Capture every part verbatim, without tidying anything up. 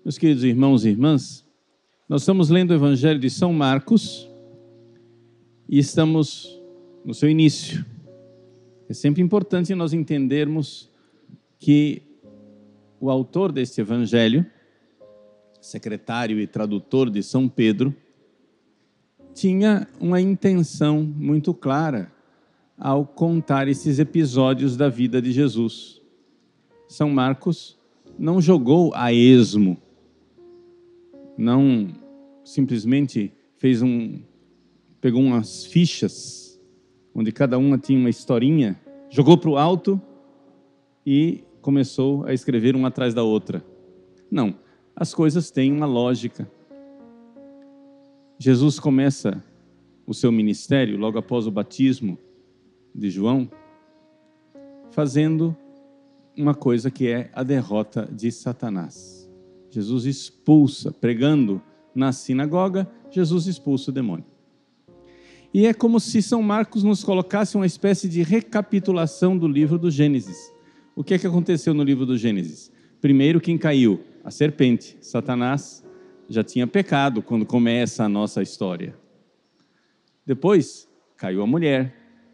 Meus queridos irmãos e irmãs, nós estamos lendo o Evangelho de São Marcos e estamos no seu início. É sempre importante nós entendermos que o autor deste Evangelho, secretário e tradutor de São Pedro, tinha uma intenção muito clara ao contar esses episódios da vida de Jesus. São Marcos não jogou a esmo, não simplesmente fez um, pegou umas fichas, onde cada uma tinha uma historinha, jogou para o alto e começou a escrever uma atrás da outra. Não, as coisas têm uma lógica. Jesus começa o seu ministério logo após o batismo de João, fazendo uma coisa que é a derrota de Satanás. Jesus expulsa, pregando na sinagoga, Jesus expulsa o demônio. E é como se São Marcos nos colocasse uma espécie de recapitulação do livro do Gênesis. O que é que aconteceu no livro do Gênesis? Primeiro, quem caiu? A serpente. Satanás já tinha pecado quando começa a nossa história. Depois, caiu a mulher.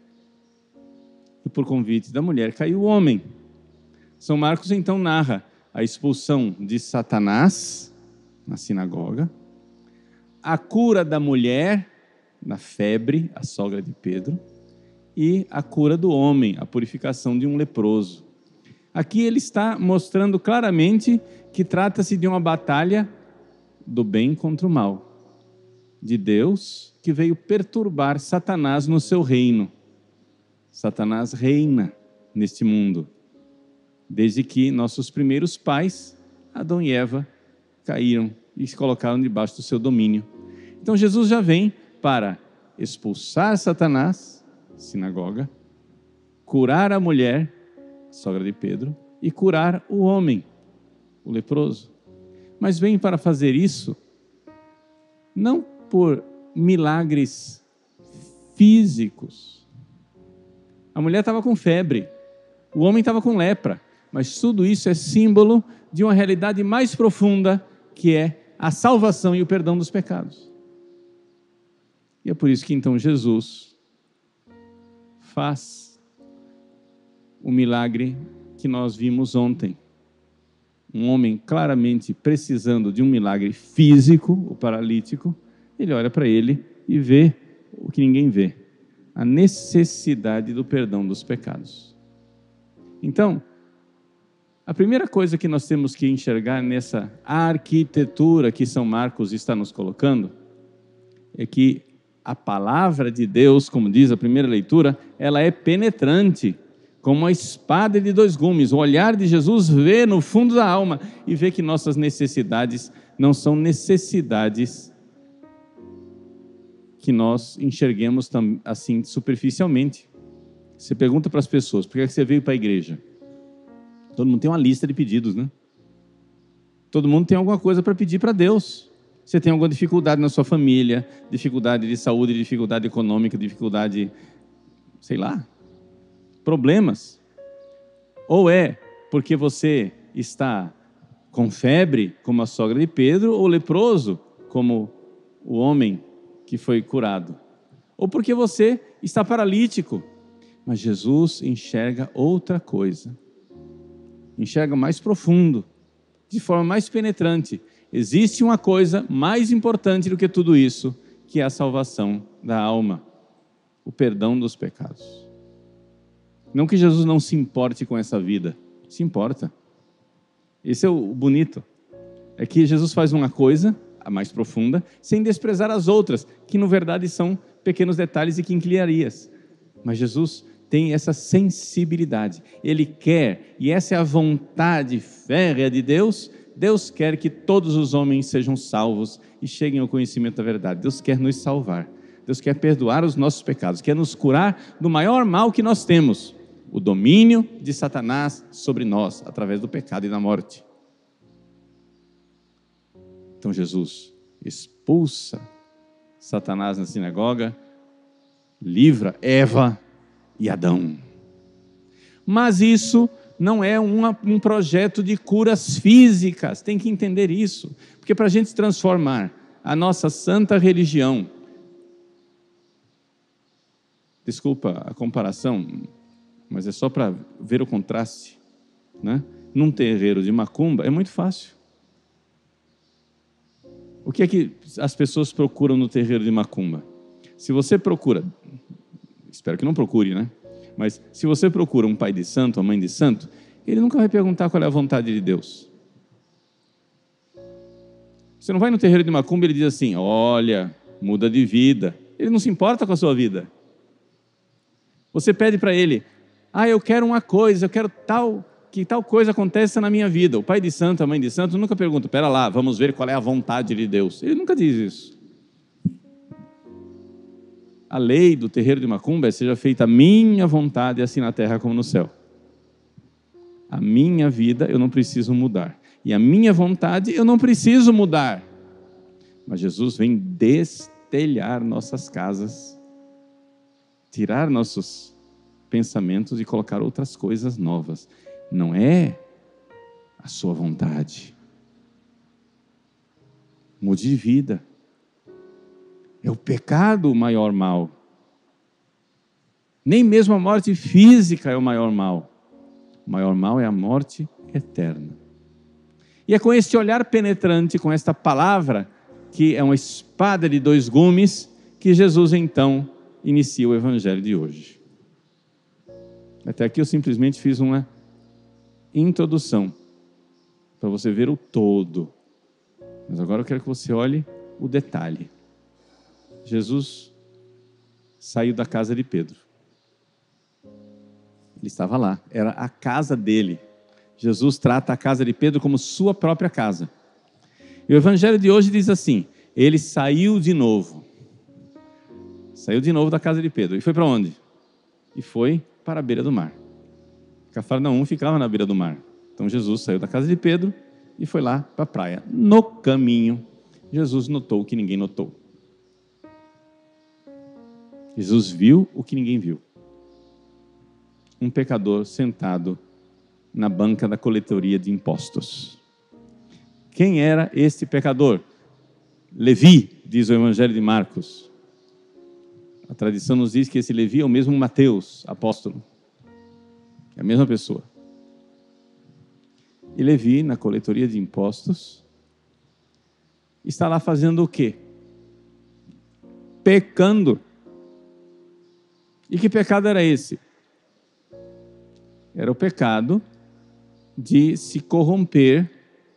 E por convite da mulher, caiu o homem. São Marcos então narra a expulsão de Satanás na sinagoga, a cura da mulher na febre, a sogra de Pedro, e a cura do homem, a purificação de um leproso. Aqui ele está mostrando claramente que trata-se de uma batalha do bem contra o mal, de Deus que veio perturbar Satanás no seu reino. Satanás reina neste mundo, desde que nossos primeiros pais, Adão e Eva, caíram e se colocaram debaixo do seu domínio. Então Jesus já vem para expulsar Satanás, sinagoga, curar a mulher, sogra de Pedro, e curar o homem, o leproso. Mas vem para fazer isso não por milagres físicos. A mulher estava com febre, o homem estava com lepra, mas tudo isso é símbolo de uma realidade mais profunda, que é a salvação e o perdão dos pecados. E é por isso que então Jesus faz o milagre que nós vimos ontem. Um homem claramente precisando de um milagre físico, o paralítico, ele olha para ele e vê o que ninguém vê, a necessidade do perdão dos pecados. Então, a primeira coisa que nós temos que enxergar nessa arquitetura que São Marcos está nos colocando é que a palavra de Deus, como diz a primeira leitura, ela é penetrante, como uma espada de dois gumes. O olhar de Jesus vê no fundo da alma e vê que nossas necessidades não são necessidades que nós enxerguemos assim superficialmente. Você pergunta para as pessoas, por que você veio para a igreja? Todo mundo tem uma lista de pedidos, né? Todo mundo tem alguma coisa para pedir para Deus. Você tem alguma dificuldade na sua família, dificuldade de saúde, dificuldade econômica, dificuldade, sei lá, problemas. Ou é porque você está com febre, como a sogra de Pedro, ou leproso, como o homem que foi curado. Ou porque você está paralítico. Mas Jesus enxerga outra coisa. Enxerga mais profundo, de forma mais penetrante. Existe uma coisa mais importante do que tudo isso, que é a salvação da alma, o perdão dos pecados. Não que Jesus não se importe com essa vida, se importa. Esse é o bonito. É que Jesus faz uma coisa, a mais profunda, sem desprezar as outras, que na verdade são pequenos detalhes e quinquilharias. Mas Jesus tem essa sensibilidade. Ele quer, e essa é a vontade férrea de Deus. Deus quer que todos os homens sejam salvos e cheguem ao conhecimento da verdade. Deus quer nos salvar. Deus quer perdoar os nossos pecados, quer nos curar do maior mal que nós temos, o domínio de Satanás sobre nós, através do pecado e da morte. Então Jesus expulsa Satanás na sinagoga, livra Eva e Adão. Mas isso não é uma, um projeto de curas físicas, tem que entender isso. Porque para a gente transformar a nossa santa religião, desculpa a comparação, mas é só para ver o contraste, né? Num terreiro de macumba é muito fácil. O que é que as pessoas procuram no terreiro de macumba? Se você procura, espero que não procure, né? Mas se você procura um pai de santo, uma mãe de santo, ele nunca vai perguntar qual é a vontade de Deus. Você não vai no terreiro de macumba e ele diz assim, olha, muda de vida. Ele não se importa com a sua vida. Você pede para ele, ah, eu quero uma coisa, eu quero tal, que tal coisa aconteça na minha vida. O pai de santo, a mãe de santo nunca pergunta, pera lá, vamos ver qual é a vontade de Deus. Ele nunca diz isso. A lei do terreiro de macumba é seja feita a minha vontade, assim na terra como no céu. A minha vida eu não preciso mudar. E a minha vontade eu não preciso mudar. Mas Jesus vem destelhar nossas casas, tirar nossos pensamentos e colocar outras coisas novas. Não é a sua vontade. Mude de vida. É o pecado o maior mal. Nem mesmo a morte física é o maior mal. O maior mal é a morte eterna. E é com este olhar penetrante, com esta palavra, que é uma espada de dois gumes, que Jesus então inicia o evangelho de hoje. Até aqui eu simplesmente fiz uma introdução, para você ver o todo. Mas agora eu quero que você olhe o detalhe. Jesus saiu da casa de Pedro. Ele estava lá, era a casa dele. Jesus trata a casa de Pedro como sua própria casa. E o evangelho de hoje diz assim, ele saiu de novo. Saiu de novo da casa de Pedro. E foi para onde? E foi para a beira do mar. Cafarnaum ficava na beira do mar. Então Jesus saiu da casa de Pedro e foi lá para a praia. No caminho, Jesus notou o que ninguém notou. Jesus viu o que ninguém viu. Um pecador sentado na banca da coletoria de impostos. Quem era este pecador? Levi, diz o Evangelho de Marcos. A tradição nos diz que esse Levi é o mesmo Mateus, apóstolo. É a mesma pessoa. E Levi, na coletoria de impostos, está lá fazendo o quê? Pecando. E que pecado era esse? Era o pecado de se corromper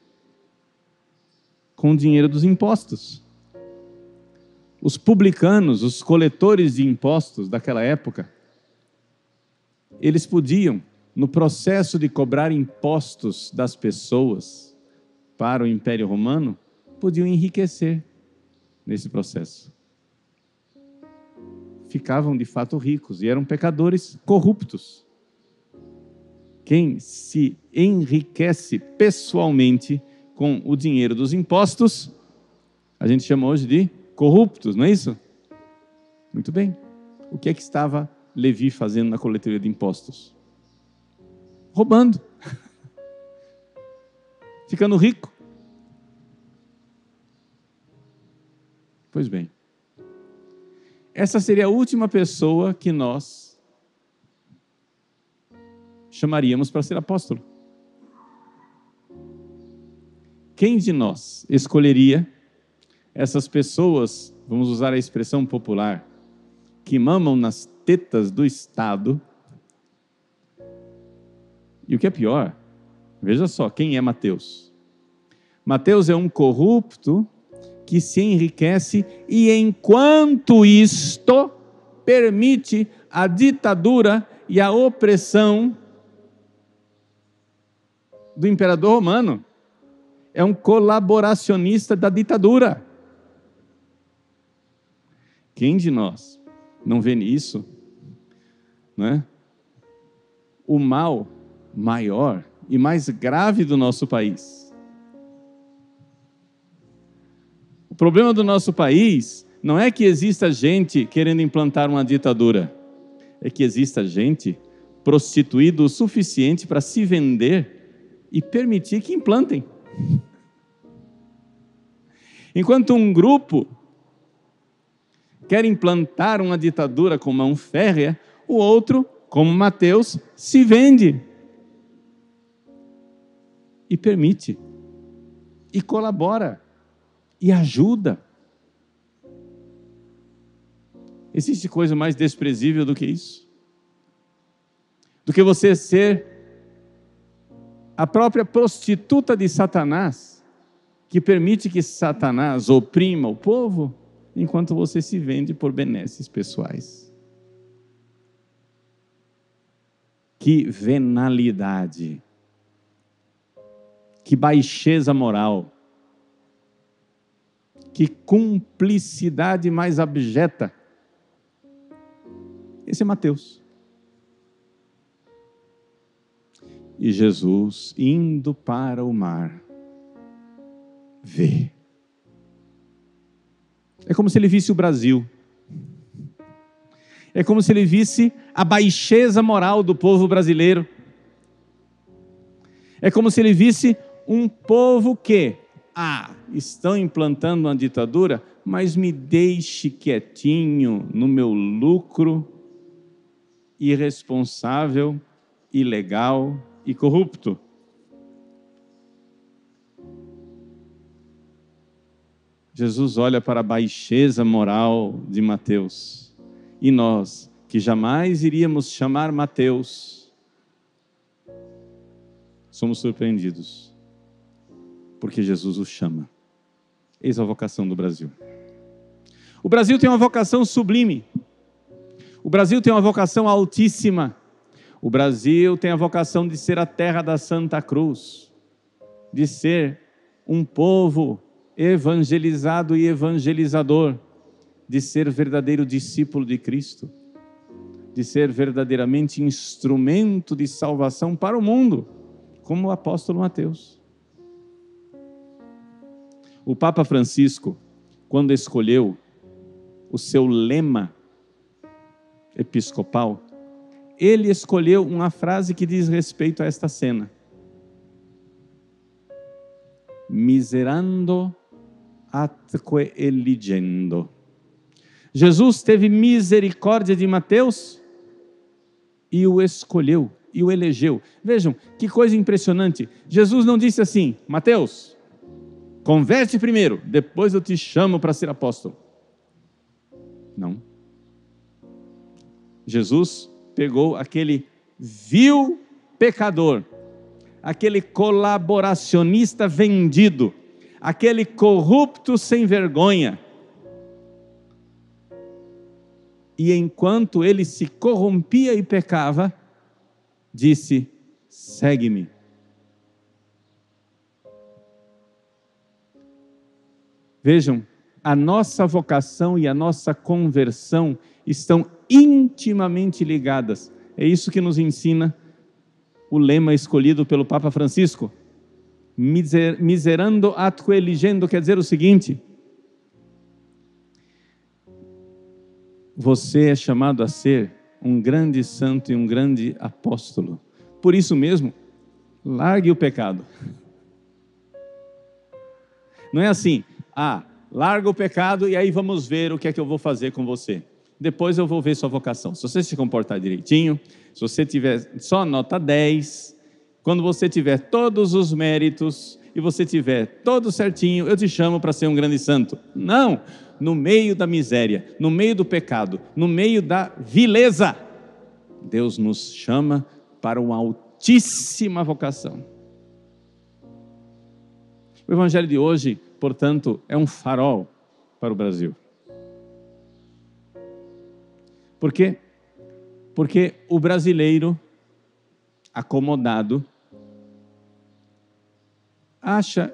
com o dinheiro dos impostos. Os publicanos, os coletores de impostos daquela época, eles podiam, no processo de cobrar impostos das pessoas para o Império Romano, podiam enriquecer nesse processo. Ficavam de fato ricos e eram pecadores corruptos. Quem se enriquece pessoalmente com o dinheiro dos impostos, a gente chama hoje de corruptos, não é isso? Muito bem. O que é que estava Levi fazendo na coletoria de impostos? Roubando. Ficando rico. Pois bem. Essa seria a última pessoa que nós chamaríamos para ser apóstolo. Quem de nós escolheria essas pessoas, vamos usar a expressão popular, que mamam nas tetas do Estado? E o que é pior, veja só, quem é Mateus? Mateus é um corrupto que se enriquece e, enquanto isto, permite a ditadura e a opressão do imperador romano. É um colaboracionista da ditadura. Quem de nós não vê nisso, né, o mal maior e mais grave do nosso país? O problema do nosso país não é que exista gente querendo implantar uma ditadura, é que exista gente prostituído o suficiente para se vender e permitir que implantem. Enquanto um grupo quer implantar uma ditadura com mão férrea, o outro, como Mateus, se vende e permite, e colabora, e ajuda. Existe coisa mais desprezível do que isso? Do que você ser a própria prostituta de Satanás, que permite que Satanás oprima o povo, enquanto você se vende por benesses pessoais. Que venalidade, que baixeza moral, que cumplicidade mais abjeta. Esse é Mateus. E Jesus, indo para o mar, vê. É como se ele visse o Brasil. É como se ele visse a baixeza moral do povo brasileiro. É como se ele visse um povo que, ah, estão implantando uma ditadura, mas me deixe quietinho no meu lucro irresponsável, ilegal e corrupto. Jesus olha para a baixeza moral de Mateus. E nós, que jamais iríamos chamar Mateus, somos surpreendidos, porque Jesus o chama. Eis a vocação do Brasil. O Brasil tem uma vocação sublime. O Brasil tem uma vocação altíssima. O Brasil tem a vocação de ser a terra da Santa Cruz, de ser um povo evangelizado e evangelizador, de ser verdadeiro discípulo de Cristo, de ser verdadeiramente instrumento de salvação para o mundo, como o apóstolo Mateus. O Papa Francisco, quando escolheu o seu lema episcopal, ele escolheu uma frase que diz respeito a esta cena. Miserando atque eligendo. Jesus teve misericórdia de Mateus e o escolheu, e o elegeu. Vejam, que coisa impressionante. Jesus não disse assim: Mateus, converte primeiro, depois eu te chamo para ser apóstolo. Não. Jesus pegou aquele vil pecador, aquele colaboracionista vendido, aquele corrupto sem vergonha. E enquanto ele se corrompia e pecava, disse: segue-me. Vejam, a nossa vocação e a nossa conversão estão intimamente ligadas. É isso que nos ensina o lema escolhido pelo Papa Francisco. Miser, miserando atque eligendo quer dizer o seguinte: você é chamado a ser um grande santo e um grande apóstolo. Por isso mesmo, largue o pecado. Não é assim: ah, larga o pecado e aí vamos ver o que é que eu vou fazer com você. Depois eu vou ver sua vocação. Se você se comportar direitinho, se você tiver só nota dez, quando você tiver todos os méritos e você tiver todo certinho, eu te chamo para ser um grande santo. Não! No meio da miséria, no meio do pecado, no meio da vileza, Deus nos chama para uma altíssima vocação. O Evangelho de hoje, portanto, é um farol para o Brasil. Por quê? Porque o brasileiro acomodado acha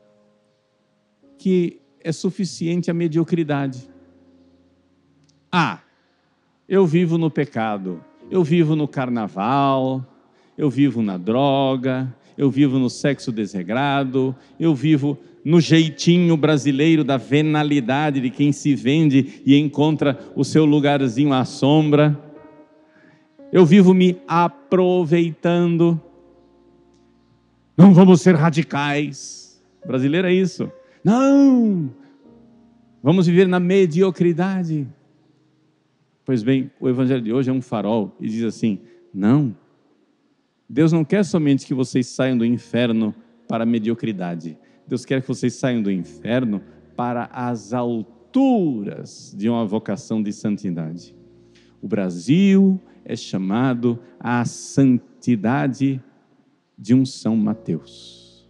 que é suficiente a mediocridade. Ah, eu vivo no pecado, eu vivo no carnaval, eu vivo na droga, eu vivo no sexo desregrado, eu vivo no jeitinho brasileiro da venalidade de quem se vende e encontra o seu lugarzinho à sombra. Eu vivo me aproveitando. Não vamos ser radicais. Brasileiro é isso. Não! Vamos viver na mediocridade. Pois bem, o evangelho de hoje é um farol e diz assim: não, Deus não quer somente que vocês saiam do inferno para a mediocridade. Deus quer que vocês saiam do inferno para as alturas de uma vocação de santidade. O Brasil é chamado à santidade de um São Mateus,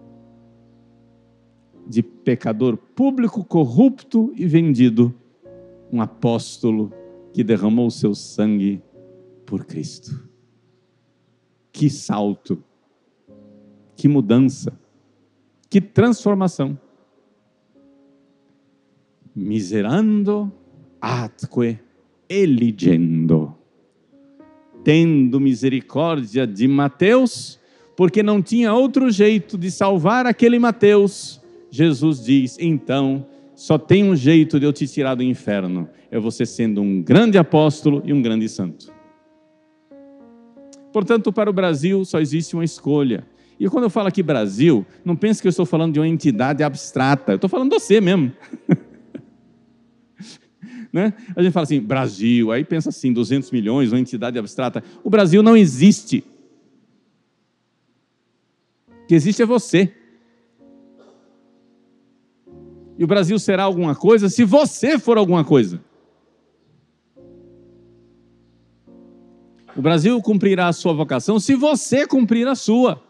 de pecador público, corrupto e vendido, um apóstolo que derramou o seu sangue por Cristo. Que salto, que mudança, que transformação. Miserando atque eligendo. Tendo misericórdia de Mateus, porque não tinha outro jeito de salvar aquele Mateus, Jesus diz: então, só tem um jeito de eu te tirar do inferno, é você sendo um grande apóstolo e um grande santo. Portanto, para o Brasil só existe uma escolha. E quando eu falo aqui Brasil, não pense que eu estou falando de uma entidade abstrata, eu estou falando de você mesmo. Né? A gente fala assim, Brasil, aí pensa assim, duzentos milhões, uma entidade abstrata. O Brasil não existe. O que existe é você. E o Brasil será alguma coisa se você for alguma coisa. O Brasil cumprirá a sua vocação se você cumprir a sua.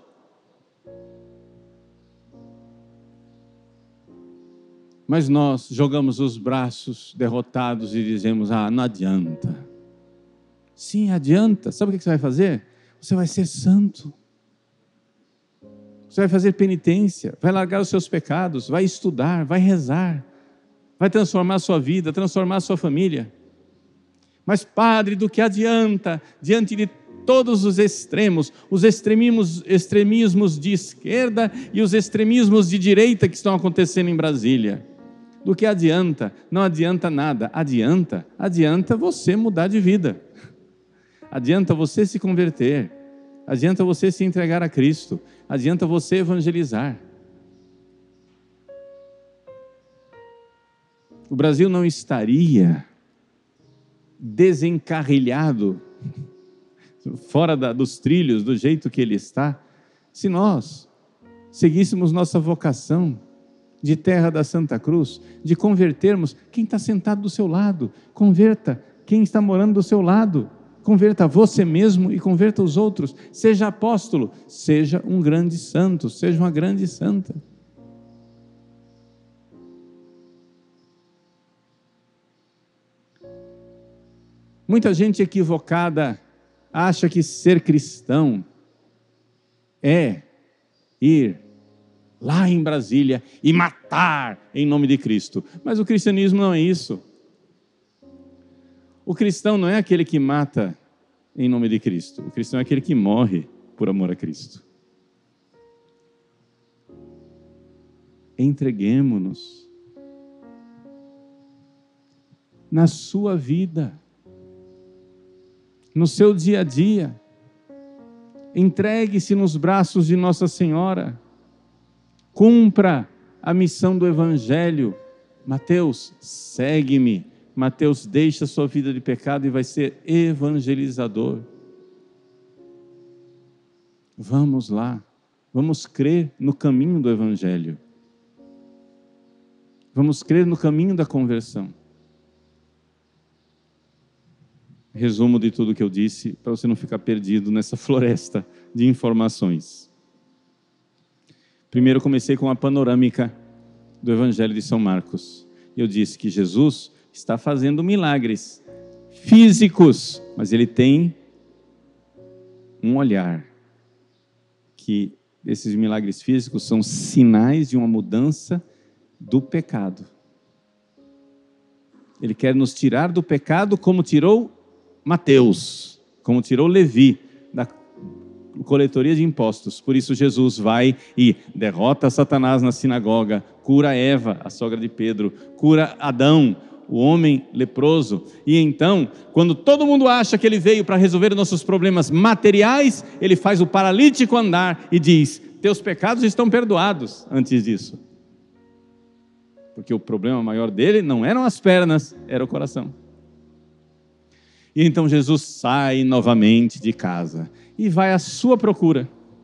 Mas nós jogamos os braços derrotados e dizemos: ah, não adianta. Sim, adianta. Sabe o que você vai fazer? Você vai ser santo. Você vai fazer penitência, vai largar os seus pecados, vai estudar, vai rezar, vai transformar a sua vida, transformar a sua família. Mas, padre, do que adianta diante de todos os extremos, os extremismos, extremismos de esquerda e os extremismos de direita que estão acontecendo em Brasília? Do que adianta? Não adianta nada. Adianta, adianta você mudar de vida. Adianta você se converter. Adianta você se entregar a Cristo. Adianta você evangelizar. O Brasil não estaria desencarrilhado, fora da, dos trilhos, do jeito que ele está, se nós seguíssemos nossa vocação de terra da Santa Cruz, de convertermos quem está sentado do seu lado. Converta quem está morando do seu lado. Converta você mesmo e converta os outros. Seja apóstolo, seja um grande santo, seja uma grande santa. Muita gente equivocada acha que ser cristão é ir lá em Brasília e matar em nome de Cristo. Mas o cristianismo não é isso. O cristão não é aquele que mata em nome de Cristo. O cristão é aquele que morre por amor a Cristo. Entreguemo-nos na sua vida, no seu dia a dia. Entregue-se nos braços de Nossa Senhora. Cumpra a missão do Evangelho. Mateus, segue-me. Mateus, deixa a sua vida de pecado e vai ser evangelizador. Vamos lá. Vamos crer no caminho do Evangelho. Vamos crer no caminho da conversão. Resumo de tudo que eu disse, para você não ficar perdido nessa floresta de informações. Primeiro comecei com a panorâmica do Evangelho de São Marcos. Eu disse que Jesus está fazendo milagres físicos, mas ele tem um olhar, que esses milagres físicos são sinais de uma mudança do pecado. Ele quer nos tirar do pecado como tirou Mateus, como tirou Levi da coletoria de impostos. Por isso Jesus vai e derrota Satanás na sinagoga, cura Eva, a sogra de Pedro, cura Adão, o homem leproso. E então, quando todo mundo acha que ele veio para resolver nossos problemas materiais, ele faz o paralítico andar e diz: teus pecados estão perdoados. Antes disso, porque o problema maior dele não eram as pernas, era o coração. E então Jesus sai novamente de casa e vai à sua procura.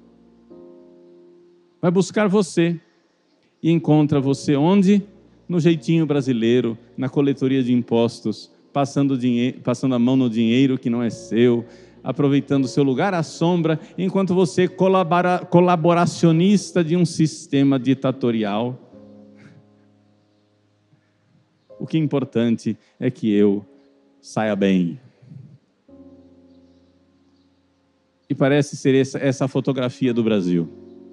Vai buscar você e encontra você onde? No jeitinho brasileiro, na coletoria de impostos, passando, dinheiro, passando a mão no dinheiro que não é seu, aproveitando o seu lugar à sombra, enquanto você colabora, colaboracionista de um sistema ditatorial. O que é importante é que eu saia bem. E parece ser essa, essa a fotografia do Brasil.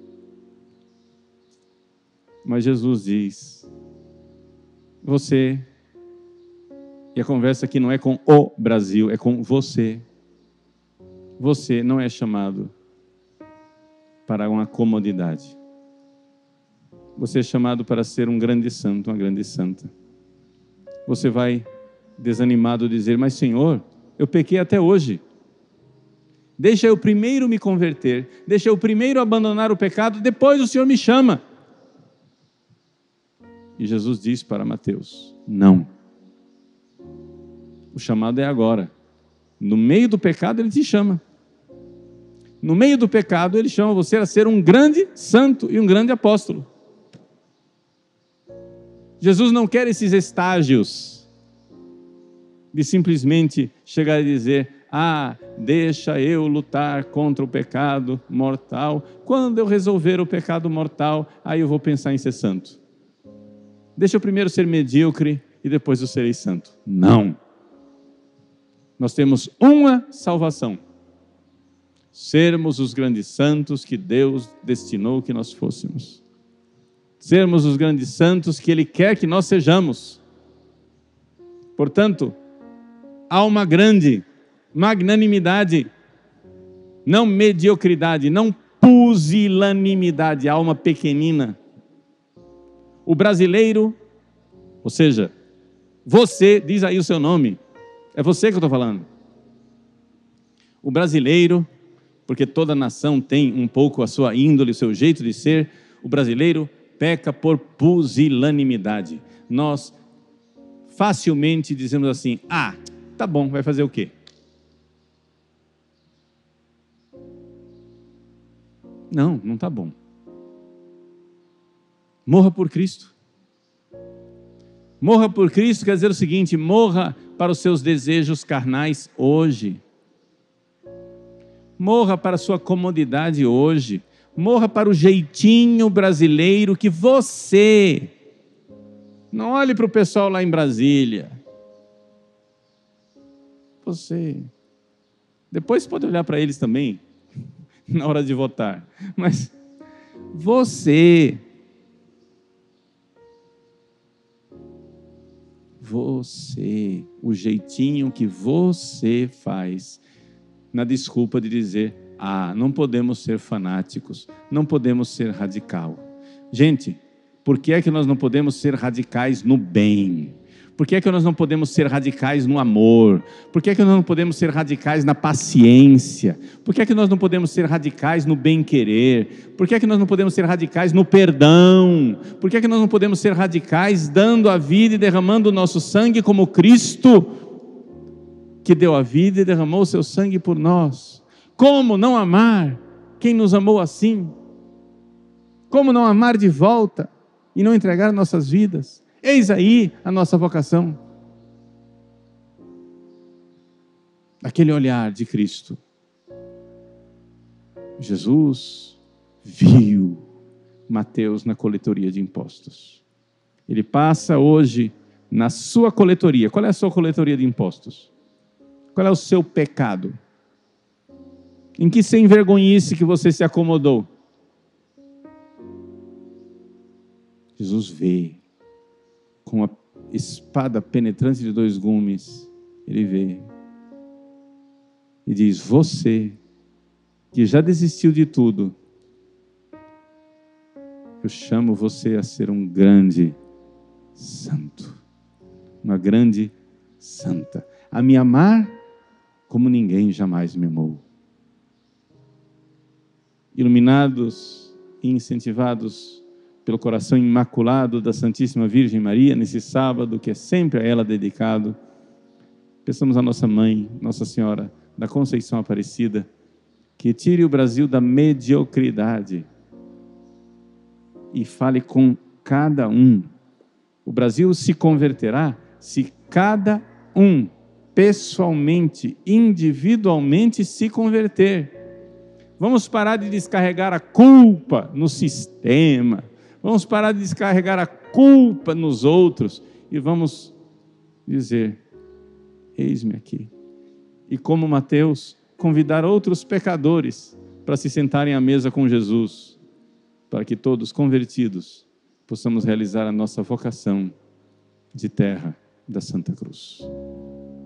Mas Jesus diz: você, e a conversa aqui não é com o Brasil, é com você. Você não é chamado para uma comodidade. Você é chamado para ser um grande santo, uma grande santa. Você vai desanimado dizer: mas Senhor, eu pequei até hoje. Deixa eu primeiro me converter, deixa eu primeiro abandonar o pecado, depois o Senhor me chama. E Jesus diz para Mateus: não. O chamado é agora. No meio do pecado ele te chama. No meio do pecado ele chama você a ser um grande santo e um grande apóstolo. Jesus não quer esses estágios de simplesmente chegar e dizer: ah, deixa eu lutar contra o pecado mortal. Quando eu resolver o pecado mortal, aí eu vou pensar em ser santo. Deixa eu primeiro ser medíocre e depois eu serei santo. Não. Nós temos uma salvação: sermos os grandes santos que Deus destinou que nós fôssemos. Sermos os grandes santos que Ele quer que nós sejamos. Portanto, há uma grande magnanimidade, não mediocridade, não pusilanimidade, há uma pequenina. O brasileiro, ou seja, você, diz aí o seu nome, é você que eu estou falando. O brasileiro, porque toda nação tem um pouco a sua índole, o seu jeito de ser, o brasileiro peca por pusilanimidade. Nós facilmente dizemos assim: ah, tá bom, vai fazer o quê? Não, não tá bom. Morra por Cristo. Morra por Cristo quer dizer o seguinte: morra para os seus desejos carnais hoje. Morra para a sua comodidade hoje. Morra para o jeitinho brasileiro que você... Não olhe para o pessoal lá em Brasília. Você... Depois pode olhar para eles também, na hora de votar. Mas você... Você, o jeitinho que você faz, na desculpa de dizer: ah, não podemos ser fanáticos, não podemos ser radical. Gente, por que é que nós não podemos ser radicais no bem? Por que é que nós não podemos ser radicais no amor? Por que é que nós não podemos ser radicais na paciência? Por que é que nós não podemos ser radicais no bem-querer? Por que é que nós não podemos ser radicais no perdão? Por que é que nós não podemos ser radicais dando a vida e derramando o nosso sangue como Cristo, que deu a vida e derramou o seu sangue por nós? Como não amar quem nos amou assim? Como não amar de volta e não entregar nossas vidas? Eis aí a nossa vocação. Aquele olhar de Cristo. Jesus viu Mateus na coletoria de impostos. Ele passa hoje na sua coletoria. Qual é a sua coletoria de impostos? Qual é o seu pecado? Em que sem vergonhice que você se acomodou? Jesus vê. Com a espada penetrante de dois gumes, ele vê e diz: você que já desistiu de tudo, eu chamo você a ser um grande santo. uma grande santa, a me amar como ninguém jamais me amou. Iluminados e incentivados pelo coração imaculado da Santíssima Virgem Maria, nesse sábado que é sempre a ela dedicado, peçamos à nossa mãe, Nossa Senhora da Conceição Aparecida, que tire o Brasil da mediocridade e fale com cada um. O Brasil se converterá se cada um, pessoalmente, individualmente, se converter. Vamos parar de descarregar a culpa no sistema, vamos parar de descarregar a culpa nos outros e vamos dizer: eis-me aqui. E como Mateus, convidar outros pecadores para se sentarem à mesa com Jesus, para que todos convertidos possamos realizar a nossa vocação de terra da Santa Cruz.